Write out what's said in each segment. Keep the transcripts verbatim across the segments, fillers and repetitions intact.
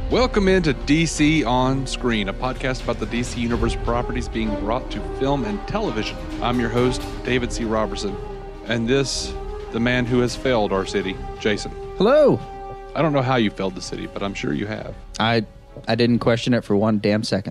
Welcome into D C On Screen, a podcast about the D C Universe properties being brought to film and television. I'm your host, David C. Robertson, and this, the man who has failed our city, Jason. Hello. I don't know how you failed the city, but I'm sure you have. I I didn't question it for one damn second.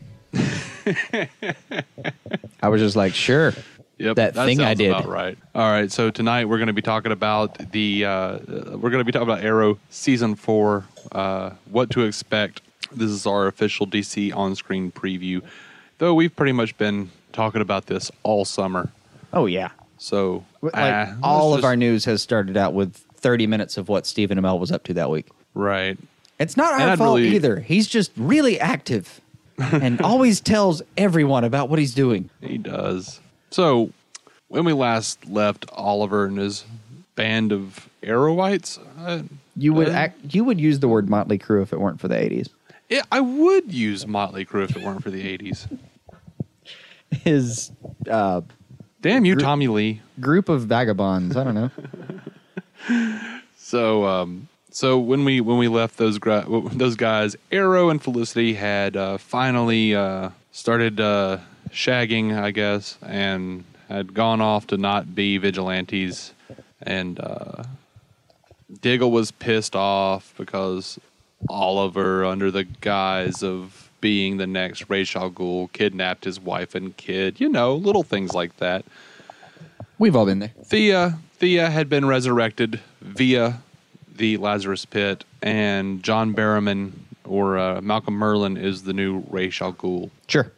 I was just like, sure. Yep, that, that thing I did. About right. All right. So tonight we're going to be talking about the uh, we're going to be talking about Arrow season four. Uh, what to expect. This is our official D C on-screen preview. Though we've pretty much been talking about this all summer. Oh yeah. So like uh, all of just, our news has started out with thirty minutes of what Stephen Amell was up to that week. Right. It's not and our I'd fault really, either. He's just really active and always tells everyone about what he's doing. He does. So, when we last left Oliver and his band of Arrowites, uh, you would uh, act, you would use the word Motley Crue if it weren't for the eighties. Yeah, I would use Motley Crue if it weren't for the eighties. His uh, damn you, gr- Tommy Lee. Group of vagabonds. I don't know. so, um, so when we when we left those gra- those guys, Arrow and Felicity had uh, finally uh, started. Uh, shagging, I guess, and had gone off to not be vigilantes. And uh, Diggle was pissed off because Oliver, under the guise of being the next Ra's al Ghul, kidnapped his wife and kid. You know, little things like that. We've all been there. Thea, Thea had been resurrected via the Lazarus Pit, and John Barrowman, or uh, Malcolm Merlyn, is the new Ra's al Ghul. Sure.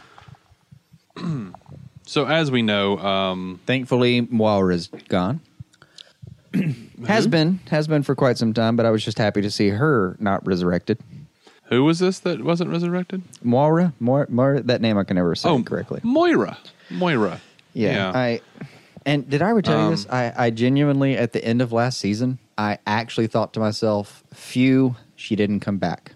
So as we know, um, thankfully Moira's gone. has been has been for quite some time, but I was just happy to see her not resurrected. Who was this that wasn't resurrected? Moira, Moira, Moira that name I can never say oh, correctly. Moira, Moira. Yeah, yeah. I and did I ever tell um, you this? I, I genuinely at the end of last season, I actually thought to myself, "Phew, she didn't come back."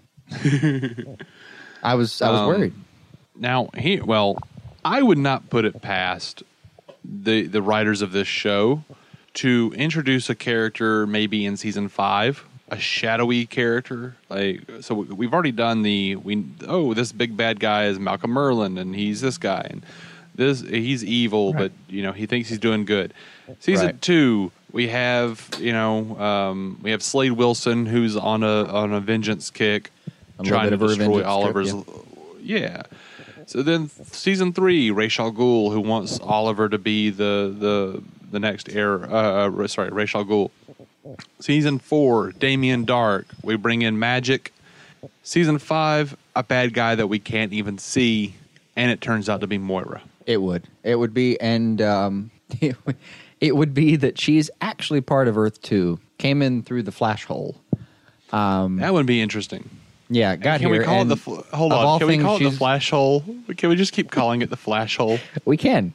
I was I was um, worried. Now he well. I would not put it past the the writers of this show to introduce a character maybe in season five, a shadowy character. Like so, we've already done the we oh this big bad guy is Malcolm Merlyn and he's this guy and this he's evil right. But you know he thinks he's doing good. Season right. two we have you know um, we have Slade Wilson who's on a on a vengeance kick, a trying to destroy Oliver's trip, yeah. yeah. So then, season three, Ra's al Ghul, who wants Oliver to be the the the next heir. Uh, uh, sorry, Ra's al Ghul. Season four, Damien Dark. We bring in magic. Season five, a bad guy that we can't even see, and it turns out to be Moira. It would. It would be, and um, it, would, it would be that she's actually part of Earth Two. Came in through the flash hole. Um, that would be interesting. Yeah, got can here. We call it the fl- hold on. Can we call it the flash hole? Can we just keep calling it the flash hole? We can.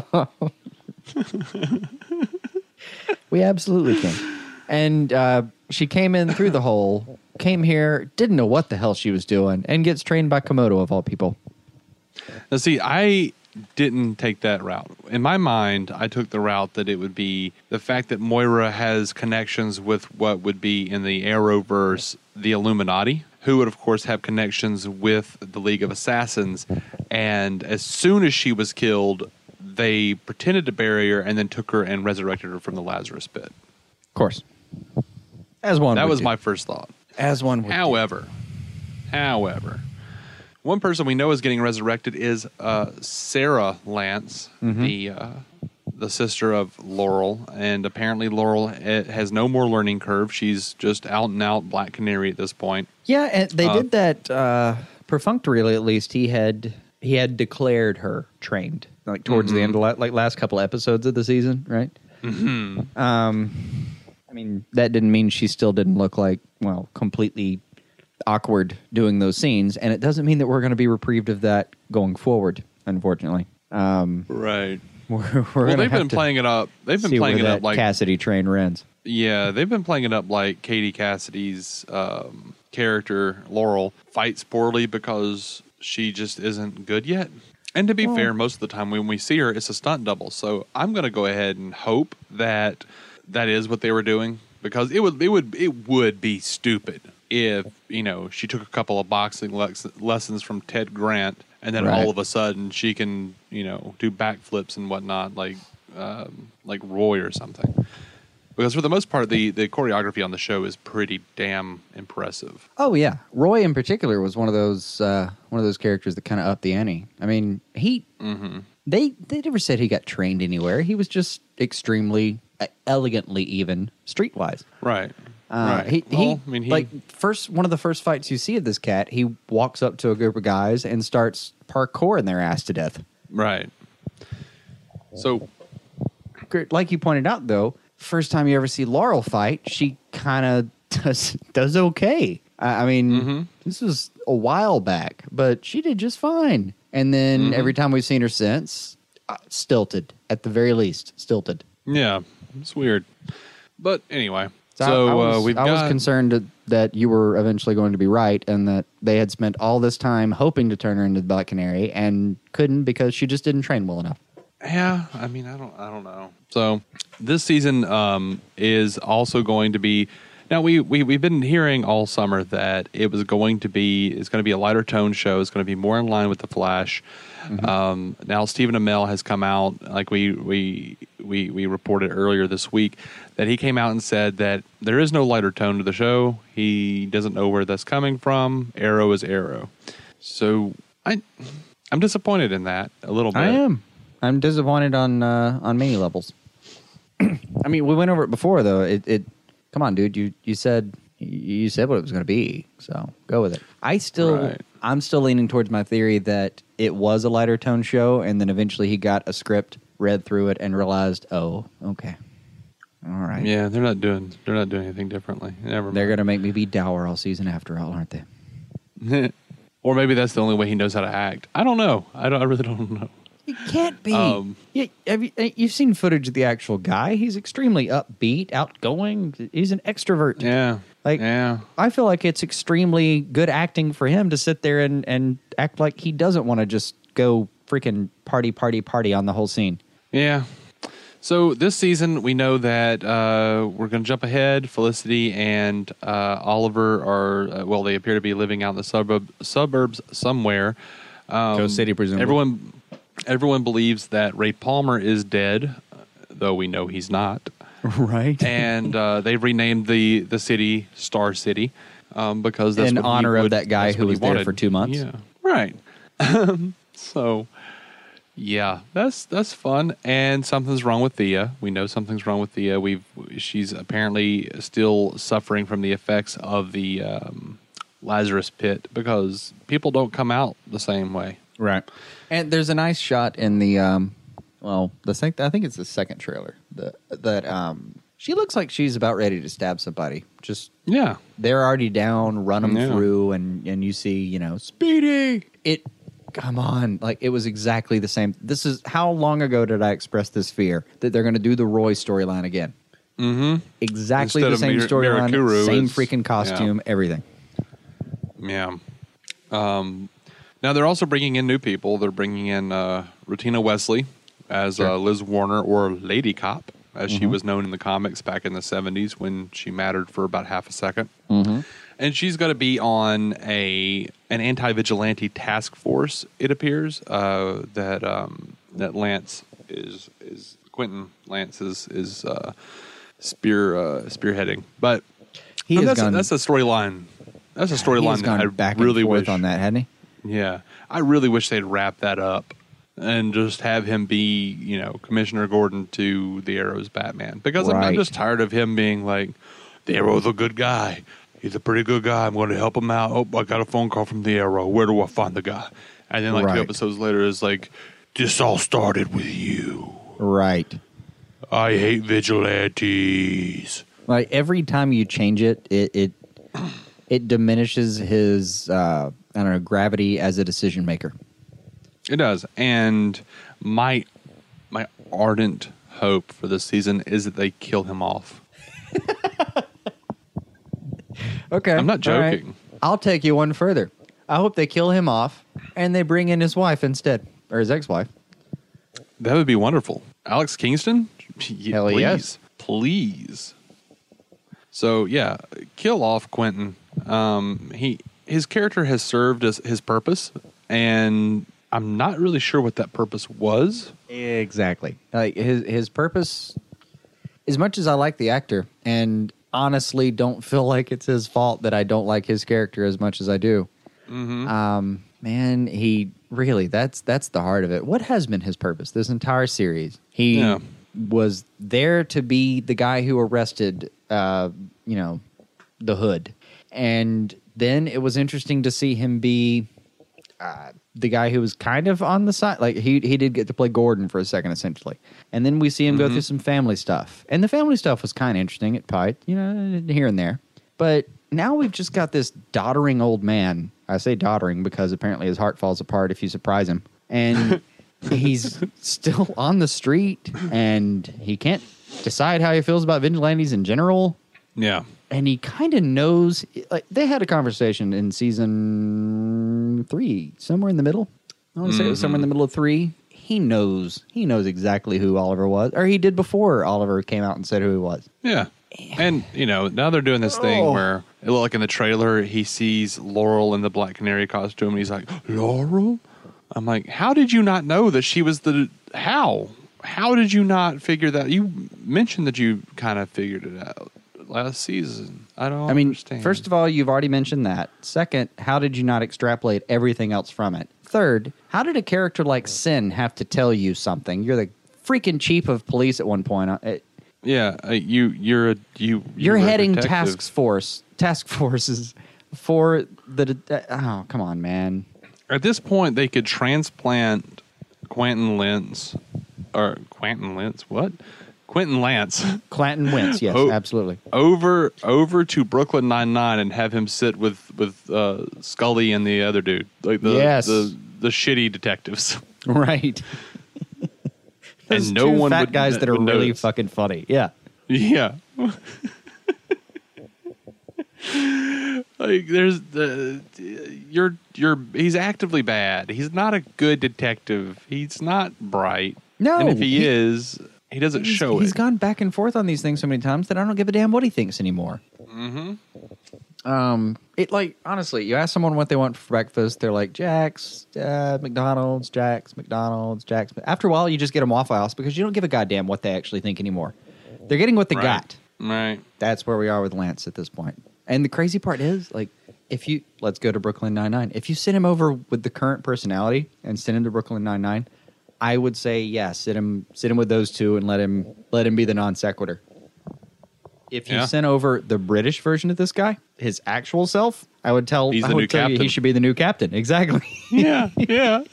We absolutely can. And uh, she came in through the hole, came here, didn't know what the hell she was doing, and gets trained by Komodo of all people. Now, see, I didn't take that route. In my mind, I took the route that it would be the fact that Moira has connections with what would be in the Arrowverse, the Illuminati, who would, of course, have connections with the League of Assassins. And as soon as she was killed, they pretended to bury her and then took her and resurrected her from the Lazarus Pit. Of course. As one That would was do. my first thought. As one would However, do. however, one person we know is getting resurrected is uh, Sarah Lance, mm-hmm. the uh, the sister of Laurel, and apparently Laurel has no more learning curve. She's just out and out Black Canary at this point. Yeah, and they uh, did that uh, perfunctorily. At least he had he had declared her trained, like towards mm-hmm. the end of la- like last couple episodes of the season, right? Mm-hmm. Um, I mean, that didn't mean she still didn't look like well completely awkward doing those scenes, and it doesn't mean that we're going to be reprieved of that going forward. Unfortunately, um, right. We're, we're well, they've been playing it up. They've been playing it up like Cassidy train runs. Yeah, they've been playing it up like Katie Cassidy's um, character Laurel fights poorly because she just isn't good yet. And to be well, fair, most of the time when we see her, it's a stunt double. So I'm going to go ahead and hope that that is what they were doing, because it would it would it would be stupid if, you know, she took a couple of boxing lex- lessons from Ted Grant, and then Right. all of a sudden she can, you know, do backflips and whatnot, like um, like Roy or something. Because for the most part, the, the choreography on the show is pretty damn impressive. Oh yeah, Roy in particular was one of those uh, one of those characters that kind of upped the ante. I mean, he Mm-hmm. they they never said he got trained anywhere. He was just extremely uh, elegantly even streetwise. Right. Uh, right. He, Well, he I mean, he, like first one of the first fights you see of this cat, he walks up to a group of guys and starts parkouring their ass to death. right. So, Like you pointed out, though, first time you ever see Laurel fight, she kind of does does okay. I, I mean, Mm-hmm. this was a while back, but she did just fine. And then Mm-hmm. every time we've seen her since, uh, stilted at the very least, stilted. yeah, it's weird. But anyway, So, so, I, I was, uh, we've I was got... concerned that, that you were eventually going to be right, and that they had spent all this time hoping to turn her into the Black Canary and couldn't because she just didn't train well enough. Yeah, I mean, I don't, I don't know. So this season um, is also going to be. Now we we we've been hearing all summer that it was going to be. It's going to be a lighter tone show. It's going to be more in line with the Flash. Mm-hmm. Um, now Stephen Amell has come out, like we we we we reported earlier this week, that he came out and said that there is no lighter tone to the show. He doesn't know where that's coming from. Arrow is Arrow. So I I'm disappointed in that a little bit. I am. I'm disappointed on uh, on many levels. I mean, we went over it before, though. It, it, come on, dude. You you said you said what it was going to be, so go with it. I still, Right. I'm still leaning towards my theory that it was a lighter tone show, and then eventually he got a script, read through it, and realized, oh, okay, all right, Yeah, they're not doing they're not doing anything differently. Never mind. they're going to make me be dour all season after all, aren't they? Or maybe that's the only way he knows how to act. I don't know. I don't. I really don't know. It can't be. Um, yeah, have you, you've seen footage of the actual guy. He's extremely upbeat, outgoing. He's an extrovert. Yeah. Like, yeah. I feel like it's extremely good acting for him to sit there and, and act like he doesn't want to just go freaking party, party, party on the whole scene. Yeah. So this season, we know that uh, we're going to jump ahead. Felicity and uh, Oliver are uh, well. They appear to be living out in the suburb suburbs somewhere. Um, Coast City, presumably. Everyone, everyone believes that Ray Palmer is dead, though we know he's not. Right. And uh, they've renamed the the city Star City um, because that's In what he honor of would- that guy that's who what he was there wanted. for two months. Yeah, right. So, yeah, that's that's fun. And something's wrong with Thea. We know something's wrong with Thea. We've she's apparently still suffering from the effects of the um, Lazarus Pit because people don't come out the same way. Right. And there's a nice shot in the um well, the sec- I think it's the second trailer that that um she looks like she's about ready to stab somebody. Just Yeah. they're already down, run them Yeah. through, and and you see, you know, Speedy. It come on, like it was exactly the same. This is how long ago did I express this fear that they're going to do the Roy storyline again? Mm-hmm. Exactly Instead the of same Mir- storyline, Mirakuru, same it's- freaking costume, everything. Yeah. Um, now they're also bringing in new people. They're bringing in uh, Rutina Wesley as Sure. uh, Liz Warner, or Lady Cop, as she was known in the comics back in the seventies when she mattered for about half a second. Mm-hmm. And she's going to be on a an anti-vigilante task force. It appears uh, that um, that Lance is is Quentin Lance is is uh, spear uh, spearheading, but He and has that's a, gone. that's a storyline. That's a he has storyline that gone I back really and forth wish on that, hadn't he? Yeah, I really wish they'd wrap that up and just have him be, you know, Commissioner Gordon to the Arrow's Batman, because I'm, I'm Right. just tired of him being like, the Arrow's a good guy. He's a pretty good guy. I'm going to help him out. Oh, I got a phone call from the Arrow. Where do I find the guy? And then like Right. two episodes later, it's like, this all started with you. Right. I hate vigilantes. Like every time you change it, it it, it diminishes his uh, I don't know gravity as a decision maker. It does. And my my ardent hope for this season is that they kill him off. Okay, I'm not all right. joking. I'll take you one further. I hope they kill him off and they bring in his wife instead, or his ex-wife. That would be wonderful. Alex Kingston? Yeah, Hell please. yes. Please. So, yeah, kill off Quentin. Um, he his character has served as his purpose, and I'm not really sure what that purpose was. Exactly. Like his his purpose. As much as I like the actor, and honestly don't feel like it's his fault that I don't like his character as much as I do. Mm-hmm. Um, man, he really that's that's the heart of it. What has been his purpose this entire series? He Yeah. was there to be the guy who arrested, uh, you know, the Hood, and then it was interesting to see him be uh, the guy who was kind of on the side. Like he he did get to play Gordon for a second, essentially, and then we see him Mm-hmm. go through some family stuff, and the family stuff was kind of interesting at Pite, you know, here and there, but. Now we've just got this doddering old man. I say doddering because apparently his heart falls apart if you surprise him. And he's still on the street, and he can't decide how he feels about vigilantes in general. Yeah. And he kind of knows. Like they had a conversation in season three, somewhere in the middle. I want to say it was somewhere in the middle of three. He knows. He knows exactly who Oliver was, or he did before Oliver came out and said who he was. Yeah. And, you know, now they're doing this thing Oh. where, like in the trailer, he sees Laurel in the Black Canary costume, and he's like, Laurel? I'm like, how did you not know that she was the... How? How did you not figure that? You mentioned that you kind of figured it out last season. I don't I mean, understand. first of all, you've already mentioned that. Second, how did you not extrapolate everything else from it? Third, how did a character like Sin have to tell you something? You're the freaking chief of police at one point. It, Yeah, uh, you, you're a... You, You're you're a heading detective. task force, task forces for the. Uh, oh, come on, man! At this point, they could transplant Quentin Lentz, or Quentin Lentz, what? Quentin Lance Clanton wins, yes, Oh. absolutely. over over to Brooklyn Nine-Nine and have him sit with with uh, Scully and the other dude, like the Yes. the, the shitty detectives. Right. Those And no two one fat would- guys that are would really notice. fucking funny. Yeah. Yeah. Like there's the you're you're he's actively bad. He's not a good detective. He's not bright. No, and if he, he- is, he doesn't He's, show he's it. gone back and forth on these things so many times that I don't give a damn what he thinks anymore. Mm-hmm. Um, it like honestly, you ask someone what they want for breakfast, they're like Jack's, uh, McDonald's, Jack's, McDonald's, Jack's. After a while, you just get them Waffle House because you don't give a goddamn what they actually think anymore. They're getting what they Right. got. Right. That's where we are with Lance at this point. And the crazy part is, like, if you let's go to Brooklyn Nine-Nine. If you send him over with the current personality and send him to Brooklyn Nine-Nine, I would say yeah, sit him sit him with those two and let him let him be the non sequitur. If you Yeah. sent over the British version of this guy, his actual self, I would tell He's I the would new tell you captain. he should be the new captain. Exactly. Yeah. Yeah.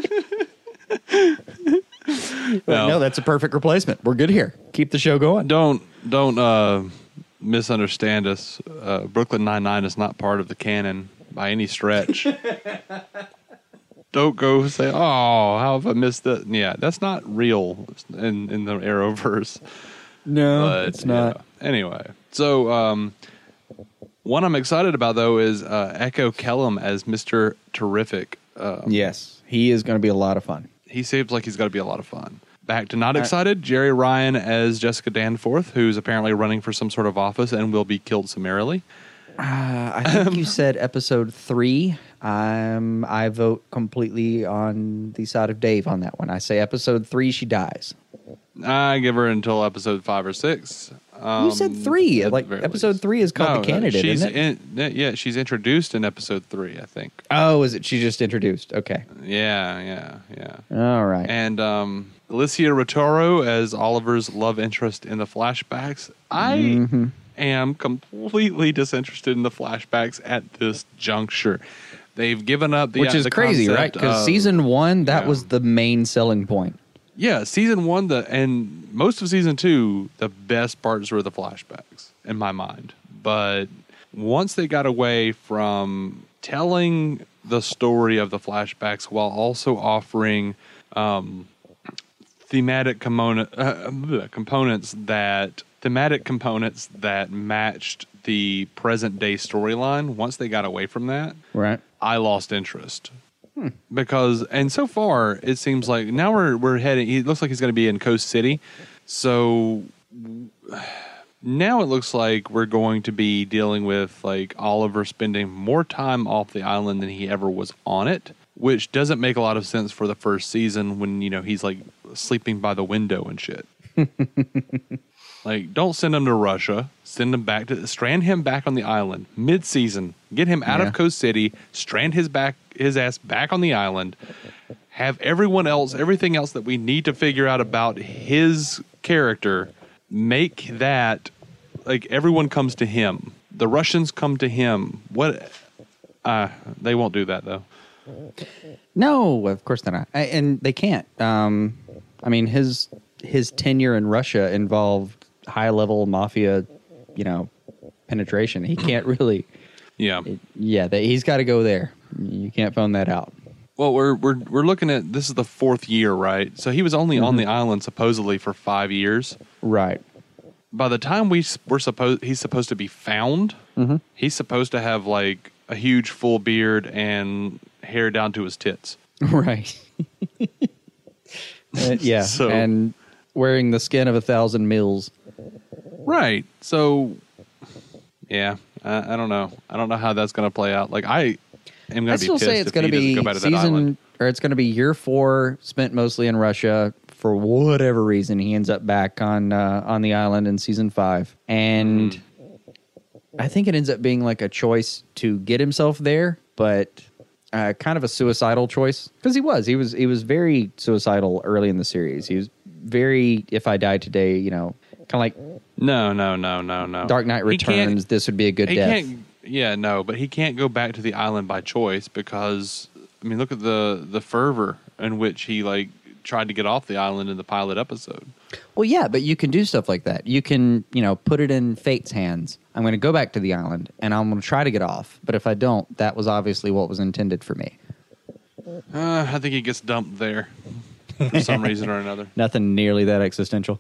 Well, no, that's a perfect replacement. We're good here. Keep the show going. Don't don't uh, misunderstand us. Uh, Brooklyn Nine-Nine is not part of the canon by any stretch. Don't go say, "Oh, how have I missed that?" Yeah, that's not real in in the Arrowverse. No, But, it's not. yeah. Anyway, so um, one I'm excited about though is uh, Echo Kellum as Mister Terrific. Uh, Yes, he is going to be a lot of fun. He seems like he's got to be a lot of fun. Back to not Uh, excited, Jerry Ryan as Jessica Danforth, who's apparently running for some sort of office and will be killed summarily. Uh, I think you said episode three. Um, I vote completely on the side of Dave on that one. I say episode three, she dies. I give her until episode five or six. Um, You said three. at Like, the very episode least. three is called No, The Candidate, she's isn't it? In, yeah, she's introduced in episode three, I think. Oh, is it? She just introduced. Okay. Yeah, yeah, yeah. All right. And um, Alicia Rotoro as Oliver's love interest in the flashbacks. I Mm-hmm. am completely disinterested in the flashbacks at this juncture. They've given up the Which is the crazy, right? concept Because of- season one, that yeah. was the main selling point. Yeah, season one, the and most of season two, the best parts were the flashbacks in my mind. But once they got away from telling the story of the flashbacks while also offering um, thematic component, uh, components that thematic components that matched the present day storyline, once they got away from that, Right. I lost interest. Because and so far it seems like now we're we're heading. He looks like he's going to be in Coast City, so now it looks like we're going to be dealing with like Oliver spending more time off the island than he ever was on it, which doesn't make a lot of sense for the first season when, you know, he's like sleeping by the window and shit. Like, don't send him to Russia. Send him back to strand him back on the island mid-season. Get him out Yeah. of Coast City. Strand his back his ass back on the island. Have everyone else, everything else that we need to figure out about his character, make that like everyone comes to him. The Russians come to him. What? Uh, they won't do that though. No, of course they're not, I, and they can't. Um, I mean, his his tenure in Russia involved high level mafia, you know, penetration. He can't really. Yeah. It, yeah, they, he's got to go there. You can't phone that out. Well, we're we're we're looking at this is the fourth year, right? So he was only Mm-hmm. on the island supposedly for five years. Right. By the time we s- we're supposed he's supposed to be found, Mm-hmm. he's supposed to have like a huge full beard and hair down to his tits. Right. Uh, yeah, So- and wearing the skin of a thousand mills. Right. So, yeah, I, I don't know. I don't know how that's going to play out. Like, I am going I to be still pissed say it's if going he to doesn't be go back to that island. season, or it's going to be year four, spent mostly in Russia for whatever reason. He ends up back on uh, on the island in season five, and I think it ends up being like a choice to get himself there, but uh, kind of a suicidal choice because he was he was he was very suicidal early in the series. He was very, if I died today, you know, kind of like No, no, no, no, no. Dark Knight He can't- Returns. This would be a good He death. can't. Yeah, no, but he can't go back to the island by choice because I mean, look at the the fervor in which he like tried to get off the island in the pilot episode. Well, yeah, but you can do stuff like that. You can, you know, put it in fate's hands. I'm going to go back to the island, and I'm going to try to get off. But if I don't, that was obviously what was intended for me. Uh, I think he gets dumped there for some reason or another. Nothing nearly that existential.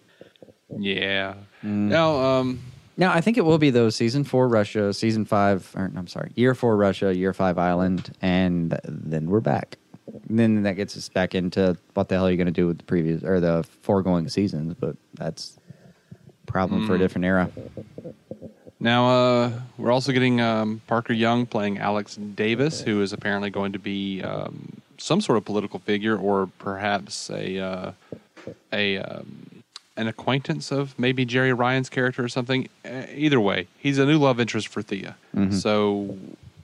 Yeah. Mm. Now, um, Now, I think it will be, though, season four Russia, season five, or I'm sorry, year four Russia, year five Island, and th- then we're back. And then that gets us back into what the hell are you going to do with the previous, or the foregoing seasons, but that's a problem for a different era. Now, uh, we're also getting um, Parker Young playing Alex Davis, who is apparently going to be um, some sort of political figure, or perhaps a uh, a um, an acquaintance of maybe Jerry Ryan's character or something. Uh, either way, he's a new love interest for Thea. So,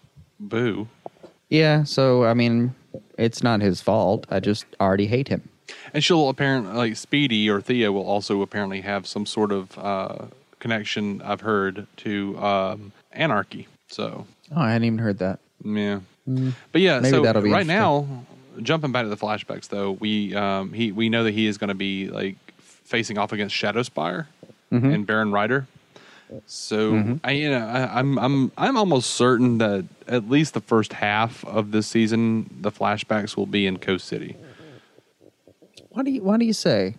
boo. Yeah, so, I mean, it's not his fault. I just already hate him. And she'll apparently, like Speedy or Thea, will also apparently have some sort of uh, connection. I've heard to um, Anarchy. So. Oh, I hadn't even heard that. Yeah, but yeah. Maybe so that'll be right interesting. now, jumping back to the flashbacks, though, we um, he we know that he is going to be like facing off against Shadowspire Mm-hmm. and Baron Rider. So I, you know, I, I'm I'm I'm almost certain that at least the first half of this season, the flashbacks will be in Coast City What do you, what do you say?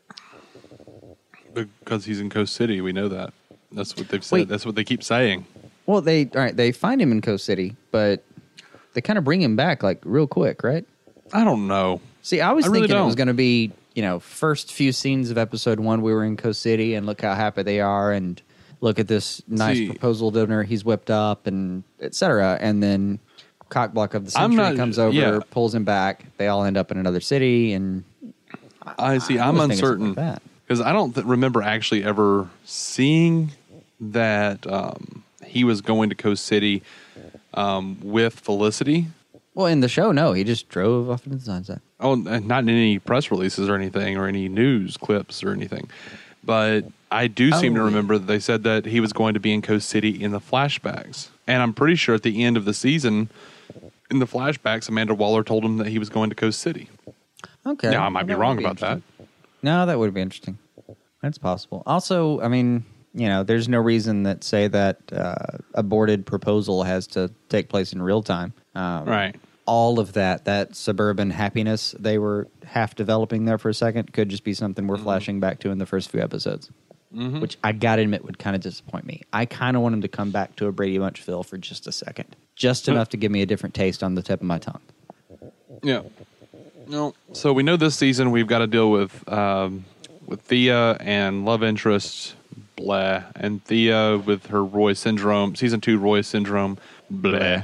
because he's in Coast City. We know that. That's what they've said. Wait. That's what they keep saying. Well, they, all right, they find him in Coast City, but they kind of bring him back, like, real quick, right? I don't know. See, I was I really thinking it was don't. going to be, you know, first few scenes of episode one, we were in Coast City, and look how happy they are, and look at this nice See- proposal dinner he's whipped up, and et cetera. And then Cockblock of the I'm Century not- comes over, yeah. pulls him back. They all end up in another city, and I see. I I'm was thinking something uncertain like that. because I don't th- remember actually ever seeing that um, he was going to Coast City um, with Felicity. well, in the show, no, he just drove off into the sunset. Oh, and not in any press releases or anything, or any news clips or anything. But I do seem Oh, to yeah. remember that they said that he was going to be in Coast City in the flashbacks, and I'm pretty sure at the end of the season, in the flashbacks, Amanda Waller told him that he was going to Coast City. Okay. Now I might be That wrong would about that. interesting. No, that would be interesting. That's possible. Also, I mean, you know, there's no reason that say that uh, aborted proposal has to take place in real time. Um, Right. All of that, that suburban happiness they were half developing there for a second, could just be something we're flashing back to in the first few episodes. Mm-hmm. Which I gotta admit would kind of disappoint me. I kind of want him to come back to a Brady Bunch feel for just a second, just enough to give me a different taste on the tip of my tongue. Yeah. No. So we know this season we've got to deal with um, with Thea and love interest blah. And Thea with her Roy syndrome, season two Roy syndrome, blah.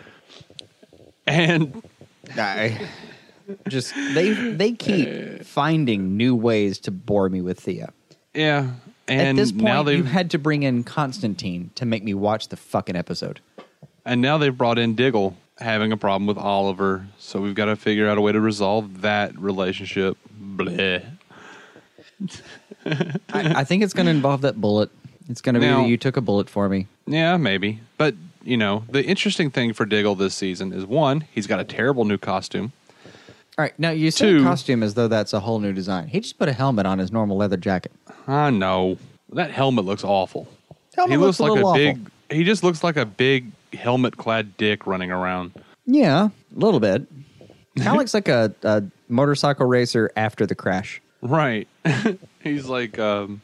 And I just they they keep finding new ways to bore me with Thea. yeah, and At this now point, they've you had to bring in Constantine to make me watch the fucking episode. and now they've brought in Diggle having a problem with Oliver, so we've got to figure out a way to resolve that relationship. Blah. I, I think it's going to involve that bullet. It's going to be Now- that you took a bullet for me. Yeah, maybe. But, you know, the interesting thing for Diggle this season is, one, he's got a terrible new costume. All right, now you said Two- costume as though that's a whole new design. He just put a helmet on his normal leather jacket. I know. That helmet looks awful. Helmet he looks looks, a like a little big... awful. He just looks like a big helmet-clad dick running around. Yeah, a little bit. Kind of looks like a, a motorcycle racer after the crash. Right. He's like... Um,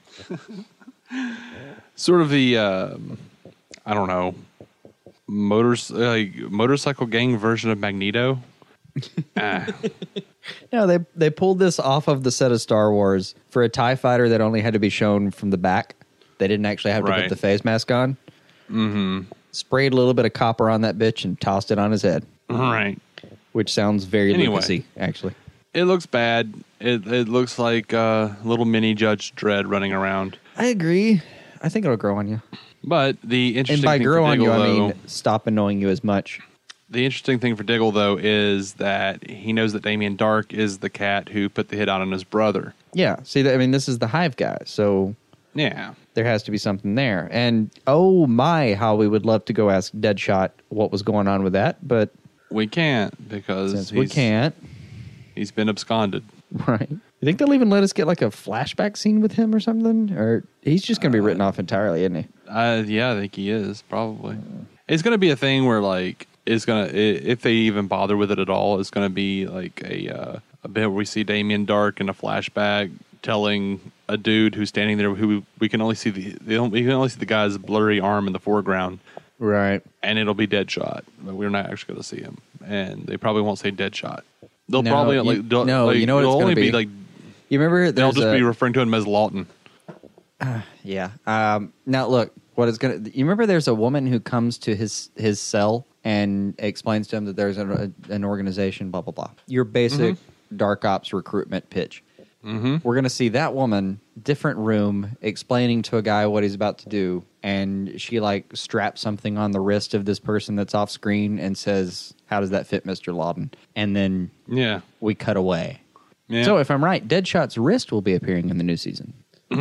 sort of the... Um, I don't know... Motors, like motorcycle gang version of Magneto. ah. No, they they pulled this off of the set of Star Wars for a TIE fighter that only had to be shown from the back. They didn't actually have to Right. put the face mask on. Mm-hmm. Sprayed a little bit of copper on that bitch and tossed it on his head, Right. which sounds very Anyway. Lucasy, actually. It looks bad. It it looks like a little mini Judge Dredd running around. I agree. I think it'll grow on you. But the And interesting by thing grow for on Diggle, you, I though, mean stop annoying you as much. the interesting thing for Diggle though is that he knows that Damien Dark is the cat who put the hit out on his brother. Yeah. See, I mean, this is the Hive guy, so Yeah. there has to be something there. And oh my, how we would love to go ask Deadshot what was going on with that, but We can't because since he's, we can't, he's been absconded. right? You think they'll even let us get like a flashback scene with him or something? Or he's just going to be written off entirely, isn't he? Uh, yeah, I think he is probably. It's going to be a thing where like it's going to if they even bother with it at all, it's going to be like a uh, a bit where we see Damien Dark in a flashback telling a dude who's standing there who we can only see the, the we can only see the guy's blurry arm in the foreground, Right. and it'll be Deadshot, but we're not actually going to see him, and they probably won't say Deadshot. They'll No, probably you- like they'll- no, like, you know what it'll it's gonna only be be? like You remember they'll there's just a, be referring to him as Lawton. yeah. Um, now look, what is going to, you remember there's a woman who comes to his, his cell and explains to him that there's an, a, an organization, blah, blah, blah. Your basic Dark Ops recruitment pitch. Mm-hmm. We're going to see that woman, different room, explaining to a guy what he's about to do. And she like straps something on the wrist of this person that's off screen and says, how does that fit, Mister Lawton? And then Yeah. we cut away. Yeah. So if I'm right, Deadshot's wrist will be appearing in the new season.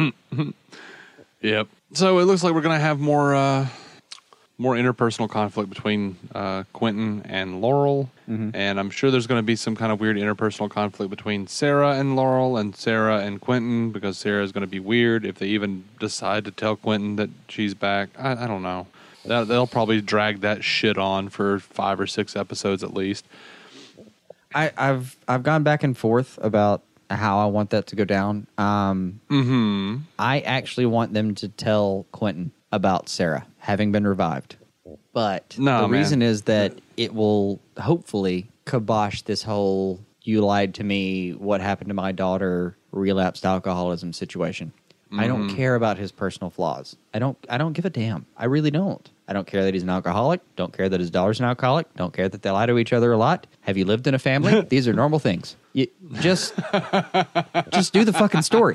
Yep. So it looks like we're going to have more uh, more interpersonal conflict between uh, Quentin and Laurel. Mm-hmm. And I'm sure there's going to be some kind of weird interpersonal conflict between Sarah and Laurel and Sarah and Quentin, because Sarah is going to be weird if they even decide to tell Quentin that she's back. I, I don't know. That, they'll probably drag that shit on for five or six episodes at least. I, I've I've gone back and forth about how I want that to go down. Um, Mm-hmm. I actually want them to tell Quentin about Sarah having been revived. But No, the man. reason is that it will hopefully kibosh this whole you lied to me, what happened to my daughter, relapsed alcoholism situation. I don't Mm-hmm. care about his personal flaws. I don't I don't give a damn. I really don't. I don't care that he's an alcoholic. Don't care that his daughter's an alcoholic. Don't care that they lie to each other a lot. Have you lived in a family? These are normal things. You just just do the fucking story.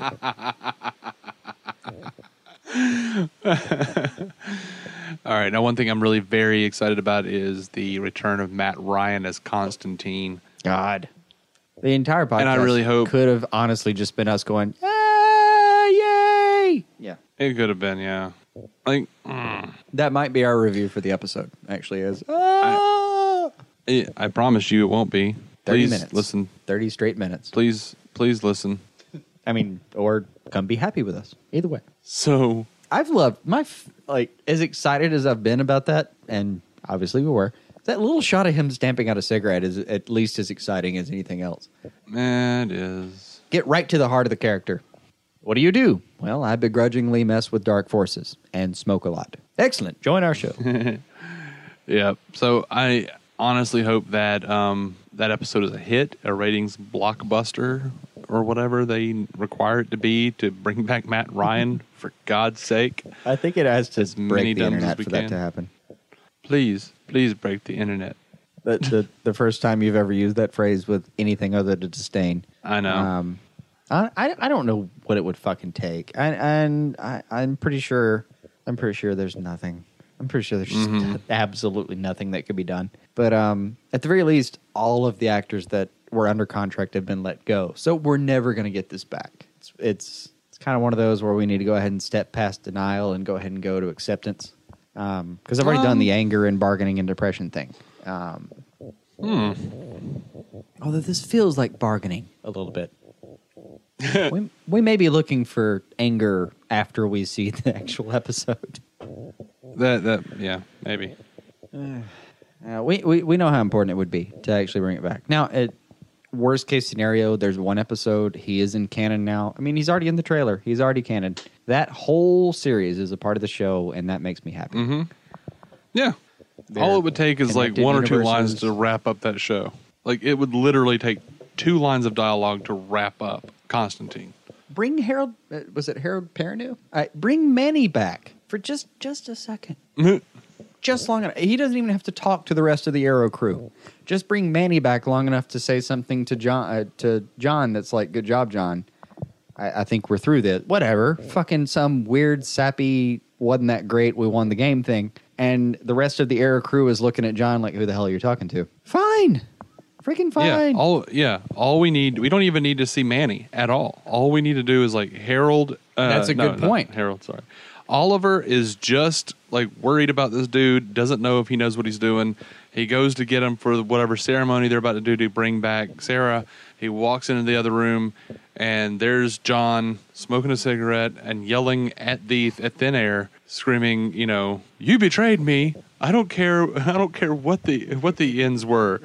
All right. Now, one thing I'm really very excited about is the return of Matt Ryan as Constantine. God. The entire podcast And I really hope- could have honestly just been us going, ah, yay! Yeah. It could have been, yeah. Like, mm, That might be our review for the episode, actually, is ah! it, I promise you it won't be. thirty Please minutes. listen. thirty straight minutes. Please, please listen. I mean, or come be happy with us. Either way. So, I've loved my, f- like, as excited as I've been about that, and obviously we were, that little shot of him stamping out a cigarette is at least as exciting as anything else. eh, it is. Get right to the heart of the character. What do you do? Well, I begrudgingly mess with dark forces and smoke a lot. Excellent. Join our show. Yeah. So, I honestly hope that um, that episode is a hit, a ratings blockbuster, or whatever they require it to be to bring back Matt Ryan for God's sake. I think it has to As break many the dumbs as internet we for that can. to happen. Please, please break the internet. The, the the first time you've ever used that phrase with anything other than disdain. I know. Um, I, I I don't know what it would fucking take, I, and I I'm pretty sure I'm pretty sure there's nothing. I'm pretty sure there's just Mm-hmm. absolutely nothing that could be done. But um, at the very least, all of the actors that were under contract have been let go, so we're never going to get this back. It's it's it's kind of one of those where we need to go ahead and step past denial and go ahead and go to acceptance. Because um, I've already Um, done the anger and bargaining and depression thing. Um, Hmm. Although this feels like bargaining a little bit. we, we may be looking for anger after we see the actual episode. That that yeah, maybe. Uh, we, we we know how important it would be to actually bring it back. Now, at worst case scenario, there's one episode. He is in canon now. I mean, he's already in the trailer. He's already canon. That whole series is a part of the show, and that makes me happy. Mm-hmm. Yeah. They're All it would take is like connected one or two universes. lines to wrap up that show. Like it would literally take two lines of dialogue to wrap up Constantine. Bring Harold. Uh, was it Harold Perrineau? Uh, bring Manny back for just just a second. Just long enough. He doesn't even have to talk to the rest of the Arrow crew. Just bring Manny back long enough to say something to John. Uh, to John, that's like, "Good job, John. I, I think we're through this." Whatever. Fucking some weird sappy wasn't that great. We won the game thing, and the rest of the Arrow crew is looking at John like, "Who the hell are you talking to?" Fine, freaking fine. Yeah, all yeah, all we need. We don't even need to see Manny at all. All we need to do is like Harold. Uh, That's a no, good not point. Harold, sorry. Oliver is just like worried about this dude. Doesn't know if he knows what he's doing. He goes to get him for whatever ceremony they're about to do to bring back Sarah. He walks into the other room, and there's John smoking a cigarette and yelling at the at thin air, screaming, "You know, you betrayed me. I don't care. I don't care what the what the ends were."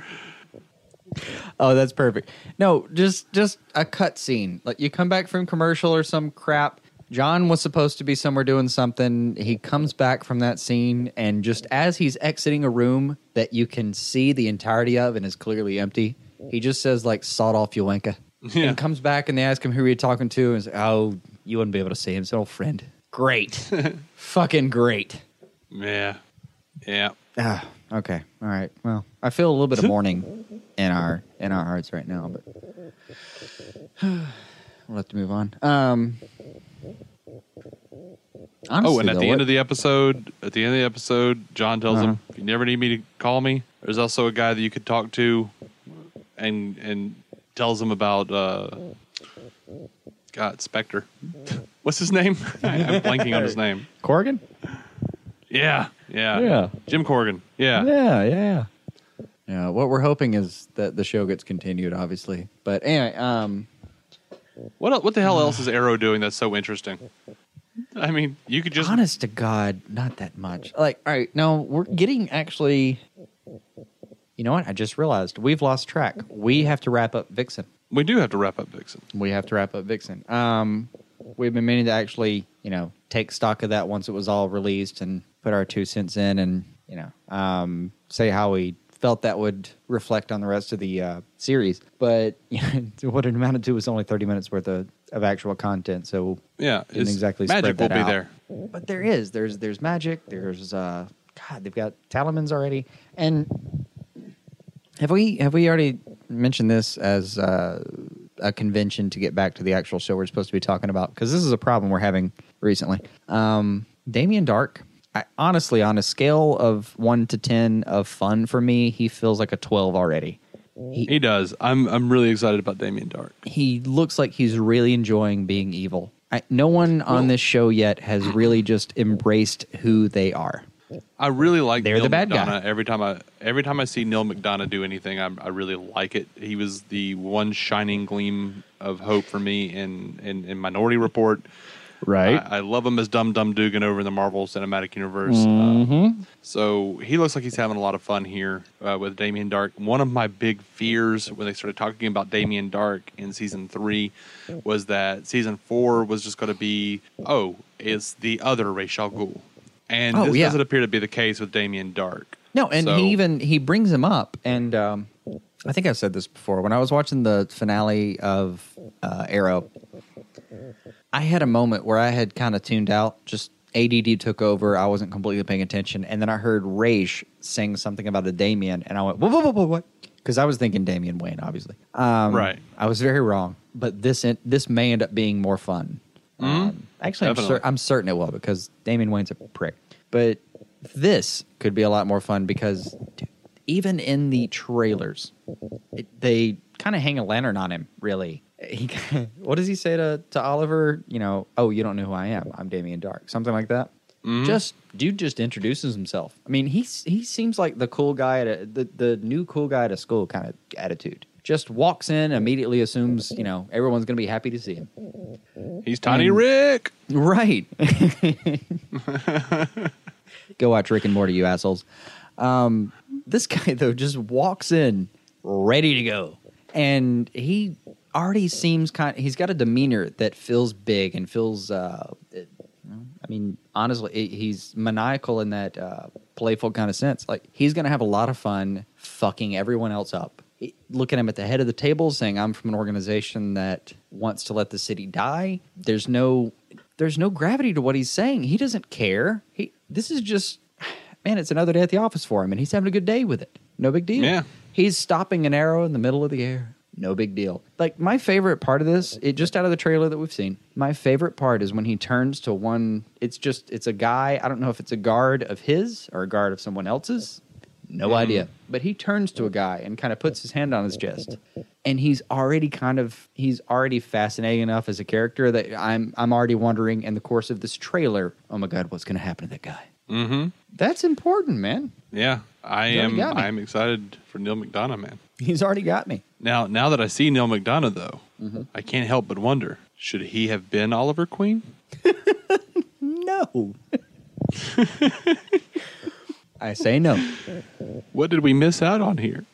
Oh, that's perfect. No, just just a cut scene. Like you come back from commercial or some crap. John was supposed to be somewhere doing something. He comes back from that scene, and just as he's exiting a room that you can see the entirety of and is clearly empty, he just says like "sawed off Ulenka," Yeah. and comes back and they ask him who he talking to, and says, "Oh, you wouldn't be able to see him. It's an old friend." Great, fucking great. Yeah, yeah. Ah, okay, all right. Well, I feel a little bit of mourning in our in our hearts right now, but we'll have to move on. Um, honestly, Oh, and at though, the what- end of the episode, at the end of the episode, John tells Uh-huh. him, "If you never need me to call me, there's also a guy that you could talk to," and and tells him about uh, God Spectre. What's his name? I'm blanking on his name. Corrigan? Yeah, yeah, Yeah. Jim Corrigan. Yeah, Yeah, yeah. Yeah, what we're hoping is that the show gets continued, obviously. But anyway, um, What el- what the hell else is Arrow doing that's so interesting? I mean, you could just honest to God, not that much. Like, all right, no, we're getting actually. You know what? I just realized we've lost track. We have to wrap up Vixen. we do have to wrap up Vixen. We have to wrap up Vixen. Um, we've been meaning to actually, you know, take stock of that once it was all released and put our two cents in, and you know, um, say how we felt that would reflect on the rest of the uh, series. But you know, what it amounted to was only thirty minutes worth of, of actual content. So Yeah, didn't it's, exactly magic spread will that be out. there. But there is. There's there's magic. There's uh, God. They've got Talamans already. And have we have we already mentioned this as uh, a convention to get back to the actual show we're supposed to be talking about? Because this is a problem we're having recently. Um, Damien Dark. I, honestly, on a scale of one to ten of fun for me, he feels like a twelve already. He, He does. I'm I'm really excited about Damien Dark. he looks like he's really enjoying being evil. I, no one on this show yet has really just embraced who they are. I really like They're Neil the bad guy. McDonough. Every time I every time I see Neil McDonough do anything, I, I really like it. He was the one shining gleam of hope for me in in, in Minority Report. Right. I, I love him as Dum Dum Dugan over in the Marvel Cinematic Universe. Mm-hmm. Uh, so he looks like he's having a lot of fun here uh, with Damien Dark. One of my big fears when they started talking about Damien Dark in season three was that season four was just going to be, oh, it's the other Ra's al Ghul. And Oh, this yeah. doesn't appear to be the case with Damien Dark. No, and So- he even he brings him up, and um, I think I've said this before. When I was watching the finale of uh, Arrow, I had a moment where I had kind of tuned out. Just A D D took over. I wasn't completely paying attention. And then I heard Raish sing something about a Damien. And I went, what, what, what, what, what? Because I was thinking Damian Wayne, obviously. Um, right. I was very wrong. But this this may end up being more fun. Mm-hmm. Um, actually, I'm, Definitely. cer- I'm certain it will because Damian Wayne's a prick. But this could be a lot more fun because dude, even in the trailers, it, they kind of hang a lantern on him, really. He, what does he say to, to Oliver? You know, oh, you don't know who I am. I'm Damien Dark. Something like that. Mm-hmm. Just dude just introduces himself. I mean, he he seems like the cool guy at a, the the new cool guy at a school kind of attitude. Just walks in, immediately assumes you know everyone's going to be happy to see him. He's Tiny And- Rick. Right. Go watch Rick and Morty, you assholes. Um, this guy though just walks in ready to go, and he already seems kind. He's got a demeanor that feels big and feels. Uh, it, I mean, honestly, it, he's maniacal in that uh, playful kind of sense. Like he's going to have a lot of fun fucking everyone else up. He, look at him at the head of the table, saying, "I'm from an organization that wants to let the city die." There's no, there's no gravity to what he's saying. He doesn't care. He. This is just, man. It's another day at the office for him, and he's having a good day with it. No big deal. Yeah. He's stopping an arrow in the middle of the air. No big deal. Like, my favorite part of this, it just out of the trailer that we've seen, my favorite part is when he turns to one, it's just, it's a guy, I don't know if it's a guard of his or a guard of someone else's. No Mm. idea. But he turns to a guy and kind of puts his hand on his chest. And he's already kind of, he's already fascinating enough as a character that I'm I'm already wondering in the course of this trailer, oh my God, what's going to happen to that guy? Mm-hmm. That's important, man. Yeah, I He's already am. got me. I'm excited for Neil McDonough, man. He's already got me. Now, now that I see Neil McDonough, though, Mm-hmm. I can't help but wonder: should he have been Oliver Queen? No. I say no. What did we miss out on here?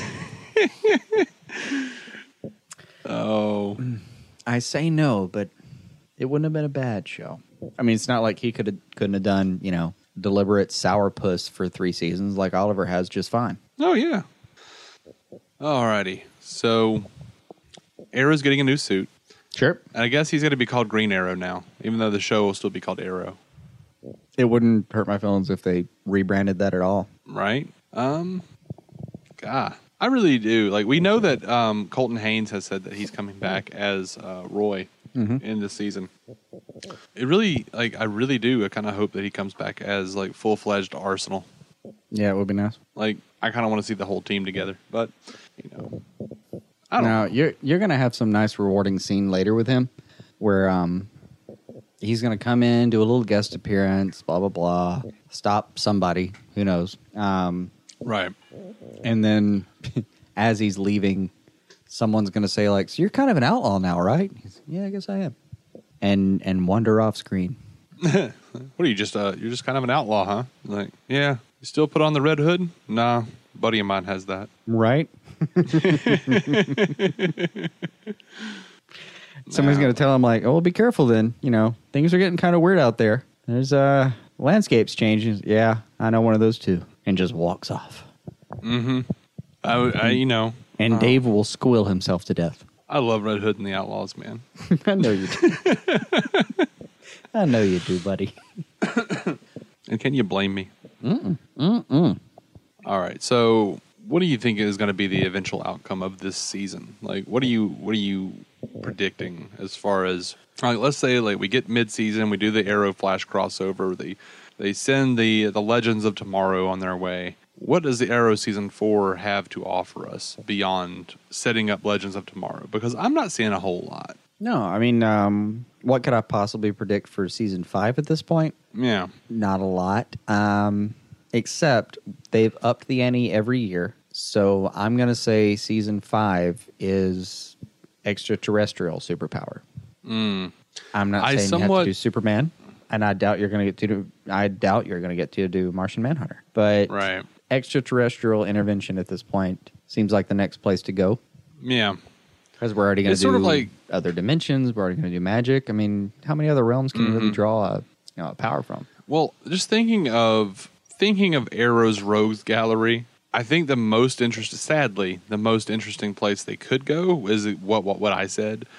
oh, I say no, but it wouldn't have been a bad show. I mean, it's not like he could have couldn't have done, you know, deliberate sourpuss for three seasons like Oliver has just fine. oh yeah. Alrighty, so Arrow's getting a new suit, Sure. and I guess he's going to be called Green Arrow now, even though the show will still be called Arrow, It wouldn't hurt my feelings if they rebranded that at all. right? Um, God, I really do. Like, we know that um, Colton Haynes has said that he's coming back as uh, Roy Mm-hmm. in this season. It really, like, I really do. I kind of hope that he comes back as like full fledged Arsenal. Yeah, it would be nice. Like, I kind of want to see the whole team together, but you know, I don't Now know. you're you're gonna have some nice rewarding scene later with him, where um he's gonna come in, do a little guest appearance, blah blah blah, stop somebody, who knows, um, Right. and then as he's leaving, someone's gonna say like, "So you're kind of an outlaw now, right?" He's, yeah, I guess I am, and and wander off screen. What are you just? Uh, you're just kind of an outlaw, huh? Like, yeah. You still put on the red hood? Nah, a buddy of mine has that. Right. Somebody's Nah. going to tell him, like, oh, well, be careful then. You know, things are getting kind of weird out there. There's uh, landscapes changing. Yeah, I know one of those too. And just walks off. Mm-hmm. I, would- I, you know, And uh, Dave will squill himself to death. I love Red Hood and the Outlaws, man. I know you do. I know you do, buddy. And can you blame me? Mm-mm. Mm-mm. All right. So, what do you think is going to be the eventual outcome of this season? Like, what are you what are you predicting as far as like, let's say like we get mid-season, we do the Arrow Flash crossover, they they send the the Legends of Tomorrow on their way. What does the Arrow season four have to offer us beyond setting up Legends of Tomorrow? Because I'm not seeing a whole lot. No, I mean, um, what could I possibly predict for season five at this point? Yeah. Not a lot, um, except they've upped the ante every year. So I'm going to say season five is extraterrestrial superpower. Mm. I'm not I saying you have somewhat- to do Superman, and I doubt you're going to get to do. I doubt you're going to get to do Martian Manhunter. But Right. extraterrestrial intervention at this point seems like the next place to go. Yeah. Because we're already going to It's do sort of like- other dimensions. We're already going to do magic. I mean, how many other realms can you really Mhm. draw a, you know, a power from? Well, just thinking of thinking of Arrow's Rogues Gallery, I think the most interesting, sadly, the most interesting place they could go is what what, what I said,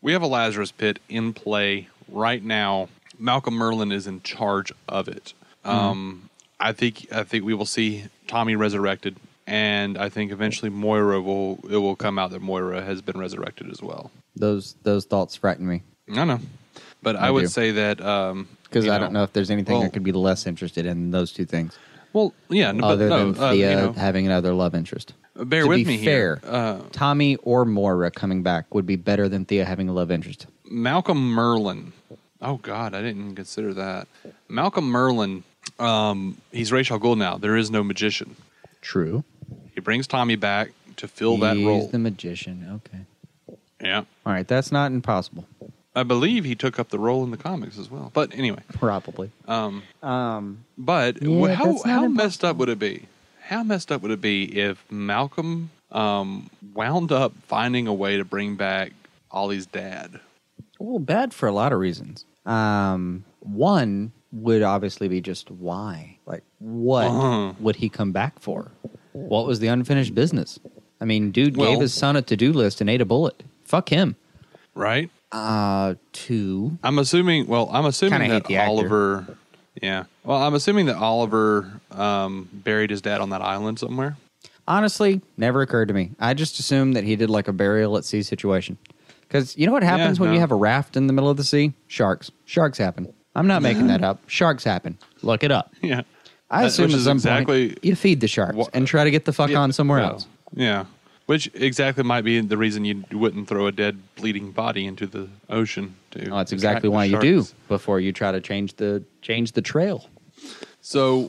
we have a Lazarus Pit in play right now. Malcolm Merlin is in charge of it. Mm-hmm. Um, I think I think we will see Tommy resurrected, and I think eventually Moira will it will come out that Moira has been resurrected as well. Those those thoughts frighten me. I know, but I, I would do. say that um, because I know, don't know if there's anything well, I could be less interested in those two things. Well, yeah, no, other but no, than Thea uh, you know, having another love interest. Bear to with be me fair, here. Uh, Tommy or Moira coming back would be better than Thea having a love interest. Malcolm Merlin. Oh, God, I didn't consider that. Malcolm Merlin, um, he's Ra's al Ghul now. There is no magician. True. He brings Tommy back to fill he's that role. He's the magician. Okay. Yeah. All right, that's not impossible. I believe he took up the role in the comics as well. But anyway. Probably. Um, um, but yeah, how, how messed up would it be? How messed up would it be if Malcolm um, wound up finding a way to bring back Ollie's dad? Well, bad for a lot of reasons. Um, one would obviously be just why. Like, what uh-huh. would he come back for? What was the unfinished business? I mean, dude well, gave his son a to-do list and ate a bullet. Fuck him. Right? Uh, two. I'm assuming, well, I'm assuming Kinda that Oliver... Yeah. Well, I'm assuming that Oliver um, buried his dad on that island somewhere. Honestly, never occurred to me. I just assumed that he did like a burial at sea situation. Because you know what happens yeah, when no. you have a raft in the middle of the sea? Sharks. Sharks happen. I'm not making that up. Sharks happen. Look it up. Yeah. I that, assume at some exactly point you feed the sharks wh- and try to get the fuck yeah, on somewhere well, else. Yeah. Which exactly might be the reason you wouldn't throw a dead, bleeding body into the ocean. To oh, that's exactly why you do before you try to change the change the trail. So,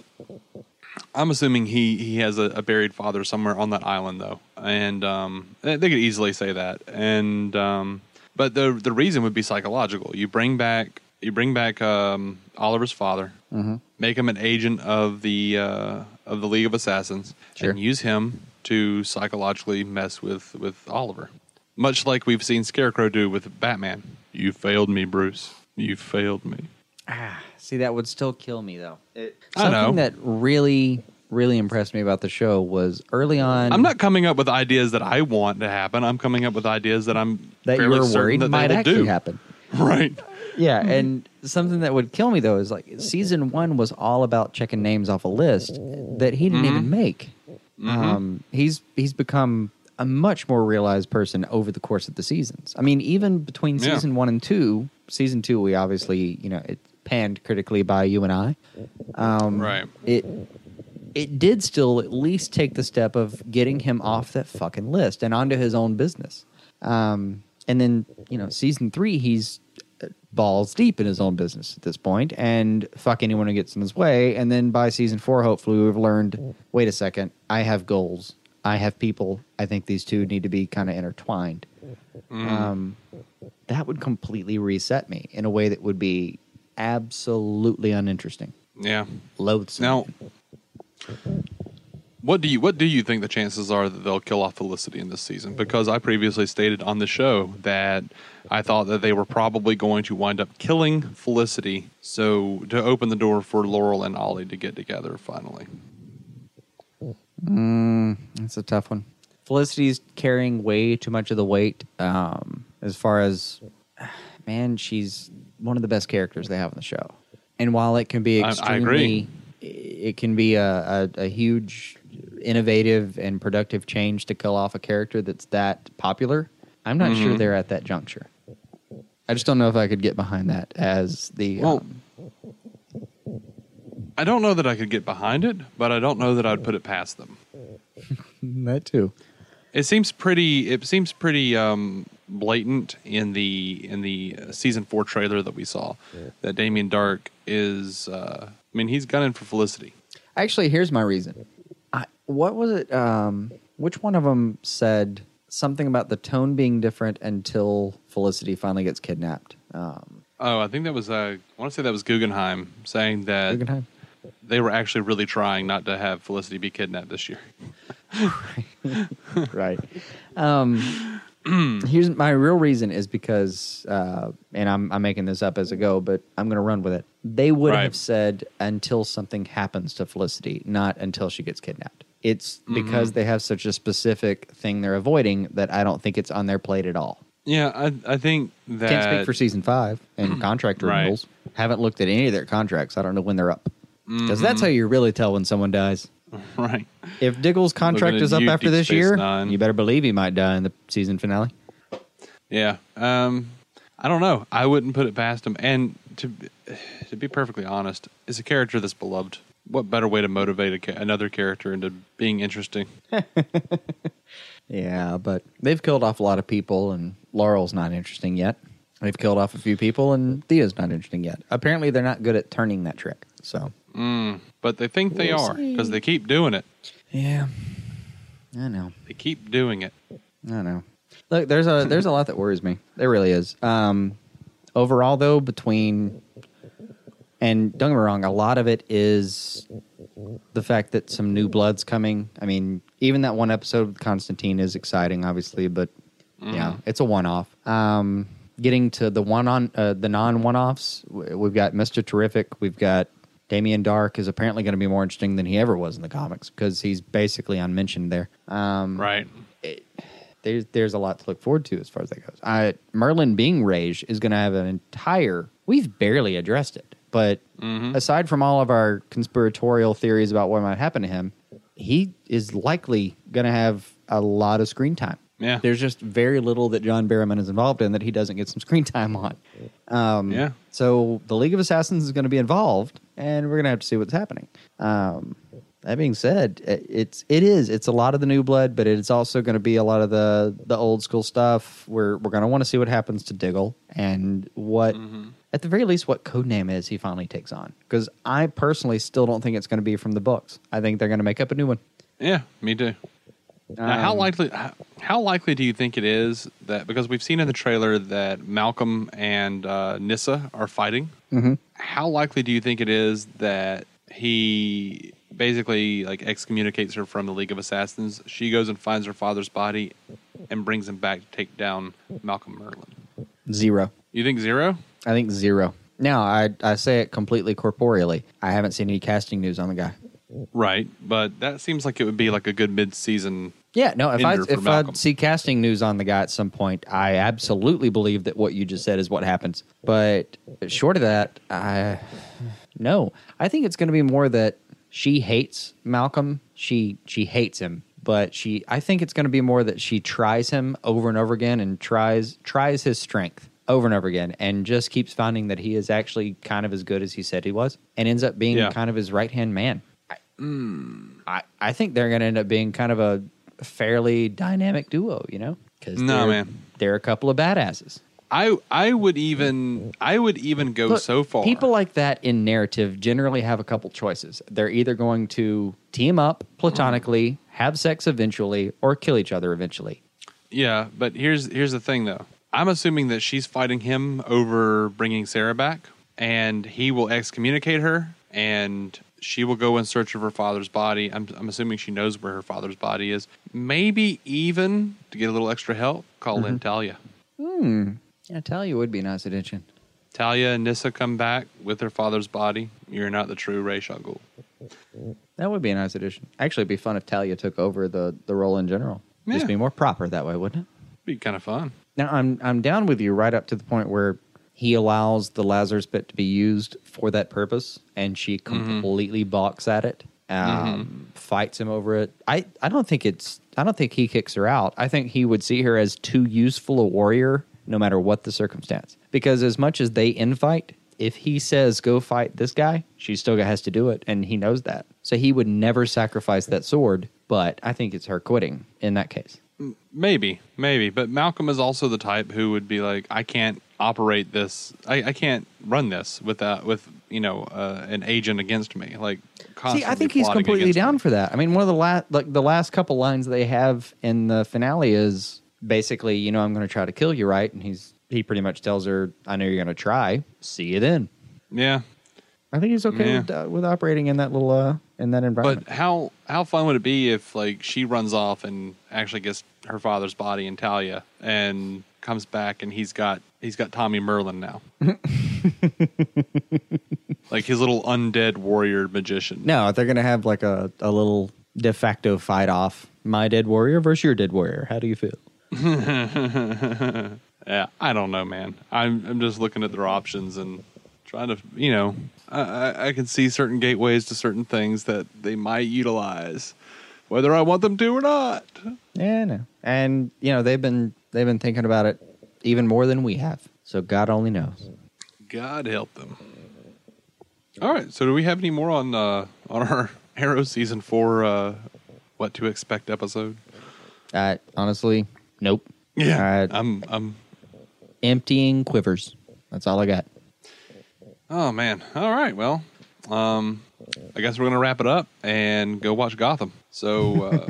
I'm assuming he, he has a, a buried father somewhere on that island, though, and um, they could easily say that. And um, but the the reason would be psychological. You bring back you bring back um, Oliver's father, mm-hmm. make him an agent of the uh, of the League of Assassins, sure. and use him to psychologically mess with, with Oliver, much like we've seen Scarecrow do with Batman. You failed me, Bruce. You failed me. Ah, see, that would still kill me, though. It, I know. Something that really, really impressed me about the show was early on... I'm not coming up with ideas that I want to happen. I'm coming up with ideas that I'm that fairly you're certain worried that might they will actually do. happen. Right. Yeah, and something that would kill me, though, is like season one was all about checking names off a list that he didn't mm-hmm. even make. Mm-hmm. Um, he's he's become a much more realized person over the course of the seasons. I mean, even between yeah. season one and two, season two, we obviously, you know, it panned critically by you and I. Um, right. It it did still at least take the step of getting him off that fucking list and onto his own business. Um, and then, you know, season three, he's balls deep in his own business at this point and fuck anyone who gets in his way. And then by season four, hopefully we've learned, wait a second, I have goals. I have people. I think these two need to be kind of intertwined. Mm. Um, that would completely reset me in a way that would be absolutely uninteresting. Yeah. Loathsome. Now, what do you what do you think the chances are that they'll kill off Felicity in this season? Because I previously stated on the show that I thought that they were probably going to wind up killing Felicity, so to open the door for Laurel and Ollie to get together finally. Mm, that's a tough one. Felicity's carrying way too much of the weight. Um, as far as, man, she's one of the best characters they have on the show. And while it can be extremely, I, I agree. it can be a, a, a huge, innovative, and productive change to kill off a character that's that popular. I'm not mm-hmm. sure they're at that juncture. I just don't know if I could get behind that as the. Well, um, I don't know that I could get behind it, but I don't know that I'd put it past them. That too. It seems pretty. It seems pretty um, blatant in the in the season four trailer that we saw that Damien Dark is. Uh, I mean, he's gunning for Felicity. Actually, here's my reason. I, what was it? Um, which one of them said something about the tone being different until Felicity finally gets kidnapped? Um, oh, I think that was. Uh, I want to say that was Guggenheim saying that Guggenheim? They were actually really trying not to have Felicity be kidnapped this year. Right. Um, here's my real reason is because, uh, and I'm I'm making this up as I go, but I'm going to run with it. They would right. have said until something happens to Felicity, not until she gets kidnapped. It's because mm-hmm. they have such a specific thing they're avoiding that I don't think it's on their plate at all. Yeah, I I think that Can't speak for season five and contract Right. renewals. Haven't looked at any of their contracts. I don't know when they're up. Because Mm-hmm. that's how you really tell when someone dies. right. If Diggle's contract Looking at is up you, after Deep this Space year, Nine. you better believe he might die in the season finale. Yeah. Um, I don't know. I wouldn't put it past him. And to to be perfectly honest, is a character that's beloved. What better way to motivate a, ca- another character into being interesting? Yeah, but they've killed off a lot of people, and Laurel's not interesting yet. They've killed off a few people, and Thea's not interesting yet. Apparently, they're not good at turning that trick. So, Mm, but they think they We'll are see. because they keep doing it. yeah, I know. They keep doing it. I know. Look, there's a there's a lot that worries me. There really is. Um, overall, though, between and don't get me wrong, a lot of it is the fact that some new blood's coming. I mean, even that one episode with Constantine is exciting, obviously, but yeah, it's a one-off. Um, getting to the one on uh, the non one-offs, w- we've got Mister Terrific. We've got Damien Dark is apparently going to be more interesting than he ever was in the comics because he's basically unmentioned there. Um, Right. there's there's a lot to look forward to as far as that goes. I, Merlin being Rage is going to have an entire. We've barely addressed it, but aside from all of our conspiratorial theories about what might happen to him, he is likely going to have a lot of screen time. Yeah. There's just very little that John Barrowman is involved in that he doesn't get some screen time on. Um, Yeah. So the League of Assassins is going to be involved, and we're going to have to see what's happening. Um, that being said, it- it's it is it's a lot of the new blood, but it's also going to be a lot of the the old school stuff. We're we're going to want to see what happens to Diggle and what, at the very least, what codename is he finally takes on. Because I personally still don't think it's going to be from the books. I think they're going to make up a new one. Yeah, me too. Now, how Um, likely how, how likely do you think it is that, because we've seen in the trailer that Malcolm and uh, Nissa are fighting, mm-hmm. how likely do you think it is that he basically like excommunicates her from the League of Assassins? She goes and finds her father's body and brings him back to take down Malcolm Merlin. Zero. You think zero? I think zero. Now, I I say it completely corporeally. I haven't seen any casting news on the guy. Right, but that seems like it would be like a good mid-season. Yeah, no, if I Ender for if I Malcolm. see casting news on the guy at some point, I absolutely believe that what you just said is what happens. But short of that, I no. I think it's going to be more that she hates Malcolm. She she hates him, but she I think it's going to be more that she tries him over and over again and tries tries his strength over and over again and just keeps finding that he is actually kind of as good as he said he was and ends up being Yeah. kind of his right-hand man. I, I think they're going to end up being kind of a fairly dynamic duo, you know? Because No, they're, man. they're a couple of badasses. I I would even I would even go Look, so far. People like that in narrative generally have a couple choices. They're either going to team up platonically, have sex eventually, or kill each other eventually. Yeah, but here's here's the thing though. I'm assuming that she's fighting him over bringing Sarah back, and he will excommunicate her, and she will go in search of her father's body. I'm I'm assuming she knows where her father's body is. Maybe even to get a little extra help, call in Talia. Hmm. Yeah, Talia would be a nice addition. Talia and Nissa come back with her father's body. You're not the true Ra's al Ghul. That would be a nice addition. Actually, it'd be fun if Talia took over the, the role in general. Just Yeah. be more proper that way, wouldn't it? Be kind of fun. Now, I'm I'm down with you right up to the point where he allows the Lazarus pit to be used for that purpose, and she completely balks at it, um, fights him over it. I, I don't think it's I don't think he kicks her out. I think he would see her as too useful a warrior, no matter what the circumstance. Because as much as they infight, if he says go fight this guy, she still has to do it, and he knows that. So he would never sacrifice that sword. But I think it's her quitting in that case. Maybe, maybe. But Malcolm is also the type who would be like, I can't operate this. I, I can't run this without with you know uh, an agent against me. Like, constantly See, I think he's plotting completely against down me. for that. I mean, one of the last, like the last couple lines they have in the finale is basically, you know, I'm going to try to kill you, right? And he's he pretty much tells her, I know you're going to try. See you then. Yeah, I think he's okay Yeah. with, uh, with operating in that little uh, in that environment. but how how fun would it be if like she runs off and actually gets her father's body in Talia and comes back and he's got he's got Tommy Merlin now, like his little undead warrior magician. No, they're going to have like a, a little de facto fight off. My dead warrior versus your dead warrior. How do you feel? Yeah, I don't know, man. I'm I'm just looking at their options and trying to, you know, I, I, I can see certain gateways to certain things that they might utilize, whether I want them to or not. Yeah, no. And you know they've been they've been thinking about it even more than we have. So God only knows. God help them. All right. So do we have any more on uh, on our Arrow season four? Uh, what to expect episode? Uh, honestly, nope. Yeah, Uh, I'm I'm emptying quivers. That's all I got. Oh, man. All right. Well, um, I guess we're going to wrap it up and go watch Gotham. So uh,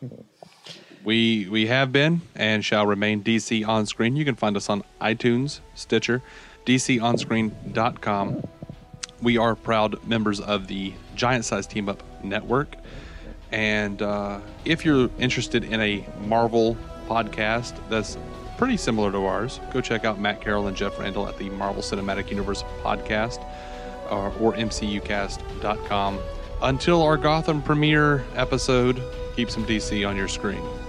we we have been and shall remain D C On Screen. You can find us on iTunes, Stitcher, D C on screen dot com. We are proud members of the Giant Size Team Up Network. And uh, if you're interested in a Marvel podcast that's pretty similar to ours, go check out Matt Carroll and Jeff Randall at the Marvel Cinematic Universe podcast uh, or M C U cast dot com. Until our Gotham premiere episode, keep some D C on your screen.